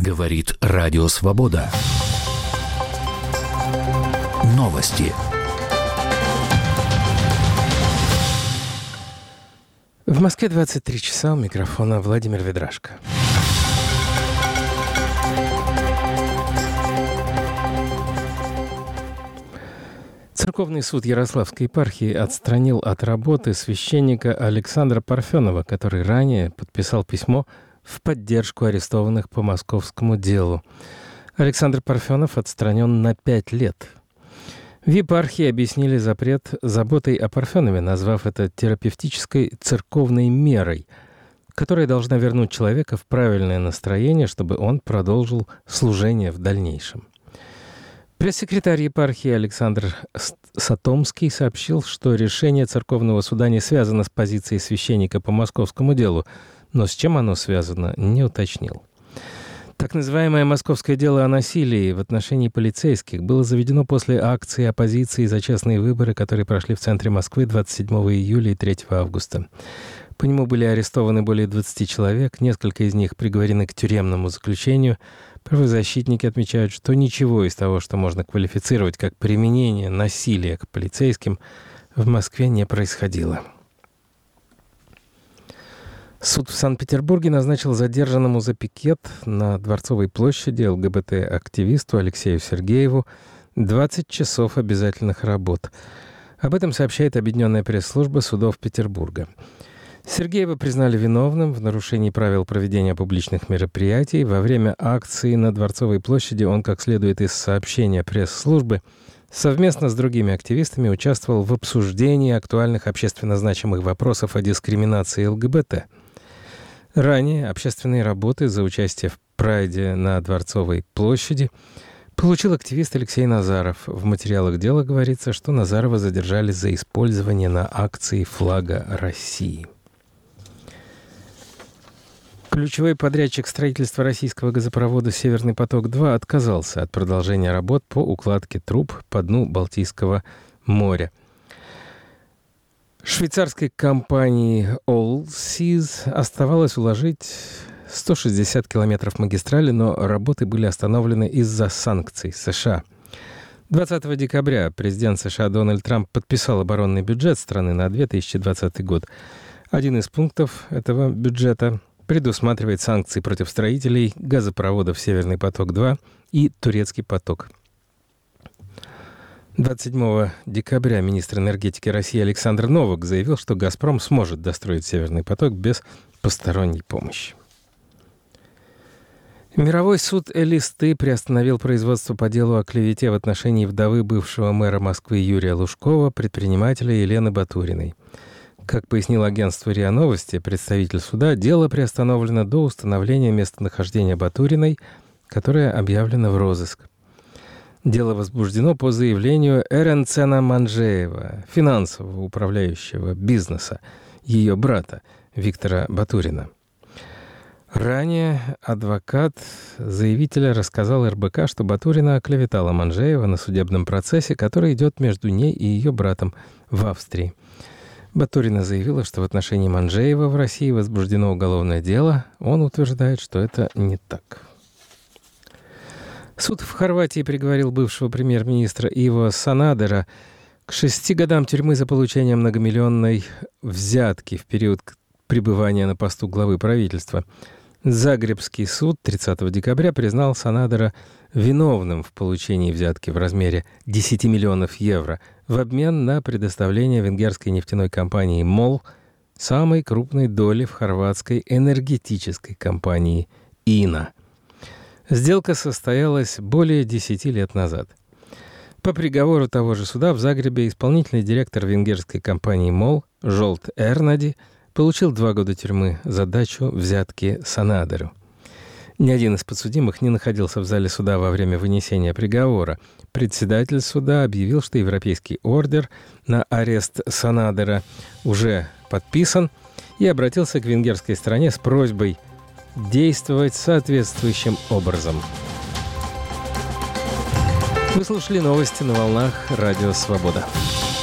Говорит Радио Свобода. Новости. В Москве 23 часа, у микрофона Владимир Ведрашко. Церковный суд Ярославской епархии отстранил от работы священника Александра Парфенова, который ранее подписал письмо в поддержку арестованных по московскому делу. Александр Парфенов отстранен на 5 лет. В епархии объяснили запрет заботой о Парфенове, назвав это терапевтической церковной мерой, которая должна вернуть человека в правильное настроение, чтобы он продолжил служение в дальнейшем. Пресс-секретарь епархии Александр Сатомский сообщил, что решение церковного суда не связано с позицией священника по московскому делу, но с чем оно связано, не уточнил. Так называемое московское дело о насилии в отношении полицейских было заведено после акции оппозиции за честные выборы, которые прошли в центре Москвы 27 июля и 3 августа. По нему были арестованы более 20 человек, несколько из них приговорены к тюремному заключению. Правозащитники отмечают, что ничего из того, что можно квалифицировать как применение насилия к полицейским, в Москве не происходило. Суд в Санкт-Петербурге назначил задержанному за пикет на Дворцовой площади ЛГБТ-активисту Алексею Сергееву 20 часов обязательных работ. Об этом сообщает Объединенная пресс-служба судов Петербурга. Сергеева признали виновным в нарушении правил проведения публичных мероприятий. Во время акции на Дворцовой площади он, как следует из сообщения пресс-службы, совместно с другими активистами участвовал в обсуждении актуальных общественно значимых вопросов о дискриминации ЛГБТ. Ранее общественные работы за участие в прайде на Дворцовой площади получил активист Алексей Назаров. В материалах дела говорится, что Назарова задержали за использование на акции флага России. Ключевой подрядчик строительства российского газопровода «Северный поток-2» отказался от продолжения работ по укладке труб по дну Балтийского моря. Швейцарской компании Allseas оставалось уложить 160 километров магистрали, но работы были остановлены из-за санкций США. 20 декабря президент США Дональд Трамп подписал оборонный бюджет страны на 2020 год. Один из пунктов этого бюджета предусматривает санкции против строителей газопроводов «Северный поток-2» и «Турецкий поток». 27 декабря министр энергетики России Александр Новак заявил, что «Газпром» сможет достроить «Северный поток» без посторонней помощи. Мировой суд Элисты приостановил производство по делу о клевете в отношении вдовы бывшего мэра Москвы Юрия Лужкова, предпринимателя Елены Батуриной. Как пояснил агентству РИА Новости, представитель суда, дело приостановлено до установления местонахождения Батуриной, которое объявлено в розыск. Дело возбуждено по заявлению Эренцена Манжеева, финансового управляющего бизнеса, ее брата Виктора Батурина. Ранее адвокат заявителя рассказал РБК, что Батурина оклеветала Манжеева на судебном процессе, который идет между ней и ее братом в Австрии. Батурина заявила, что в отношении Манжеева в России возбуждено уголовное дело. Он утверждает, что это не так. Суд в Хорватии приговорил бывшего премьер-министра Иво Санадера к 6 годам тюрьмы за получение многомиллионной взятки в период пребывания на посту главы правительства. Загребский суд 30 декабря признал Санадера виновным в получении взятки в размере 10 миллионов евро в обмен на предоставление венгерской нефтяной компании МОЛ самой крупной доли в хорватской энергетической компании ИНА. Сделка состоялась более 10 лет назад. По приговору того же суда в Загребе исполнительный директор венгерской компании МОЛ Жолт Эрнади получил 2 года тюрьмы за дачу взятки Санадеру. Ни один из подсудимых не находился в зале суда во время вынесения приговора. Председатель суда объявил, что европейский ордер на арест Санадера уже подписан, и обратился к венгерской стороне с просьбой действовать соответствующим образом. Вы слушали новости на волнах Радио Свобода.